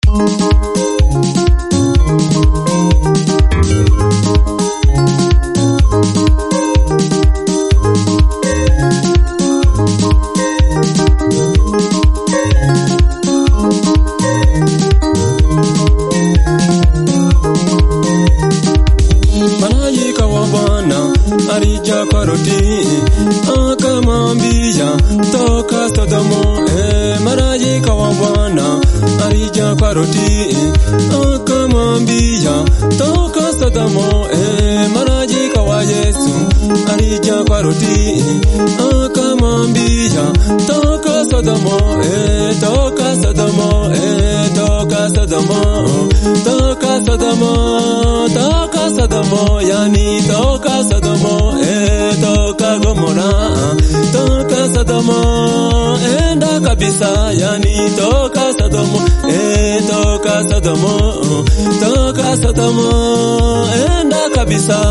Malaika wa Bwana alija kwa Loti akamwambia toka Sodomu. Malaika wa Bwana alija kwa Loti akamwambia toka Sodomu. Malaika wa Yesu alija kwa Loti akamwambia toka Sodomu. Toka Sodomu, toka Sodomu, toka Sodomu, toka Sodomu, yani toka Sodomu, toka Gomora, toka Sodomu, enda kabisa, yani toka Sodomu, toka Sodomu, toka Sodomu, enda kabisa.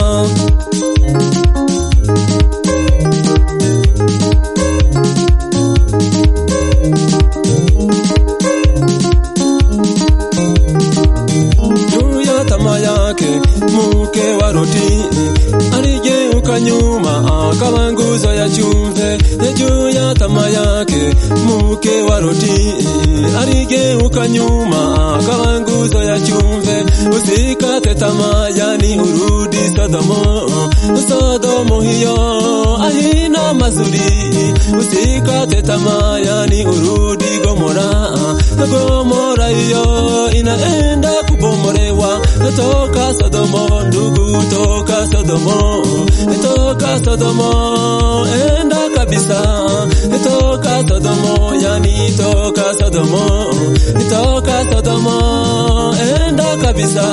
Mke wa Loti aligeuka nyuma akawa nguzo ya chumvi juu ya tamaa yake. Mke wa Loti aligeuka nyuma akawa nguzo ya chumvi. Usikate tamaa, yani urudi Sodomu. Sodomu hiyo haina mazuri. Usikate tamaa, yani urudi Gomora. Gomora hiyo inaenda kubomolewa. Toka Sodomu ndugu, toka Sodomu, toka Sodomu, enda kabisa. Toka Sodomu, yani toka Sodomu, toka Sodomu, enda kabisa.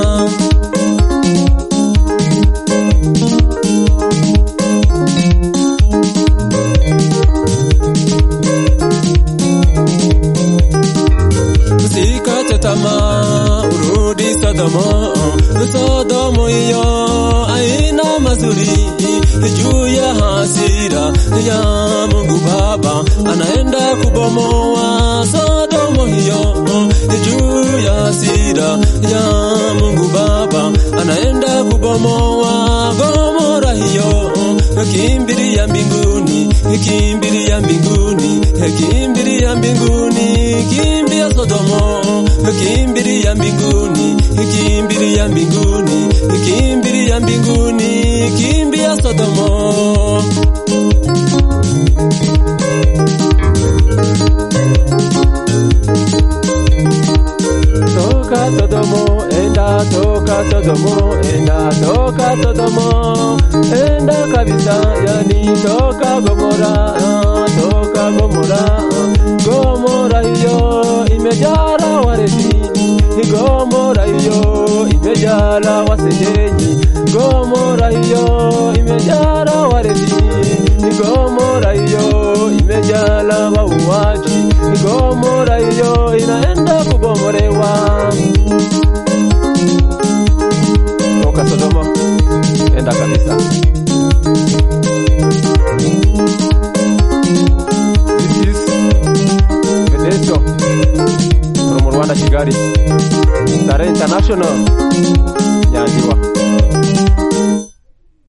Usikate tamaa, urudi Sodomu. Sodomu hiyo haina mazuri. Juu ya hasira ya Mungu Baba anaenda kubomoa Sodomu hiyo. Juu ya hasira ya Mungu Baba anaenda kubomoa Gomora hiyo. Kimbilia mbinguni, kimbilia mbinguni, kimbilia mbinguni, kimbia Sodomu. Kimbilia mbinguni, kimbilia mbinguni, kimbilia mbinguni, kimbia Sodomu. Toka Sodomu, enda toka Sodomu, enda toka Sodomu, enda kabisa, yani toka Gomora, toka Gomora. Gomora hiyo imejaa walevi. Gomora hiyo imejaa wasengenyi. Gomora hiyo imejaa walevi. Gomora hiyo imejaa wauaji. Gomora hiyo inaenda kubomolewa. Toka Sodomu, enda kabisa. This is Vedeto from Rwanda, Kigali, Star International.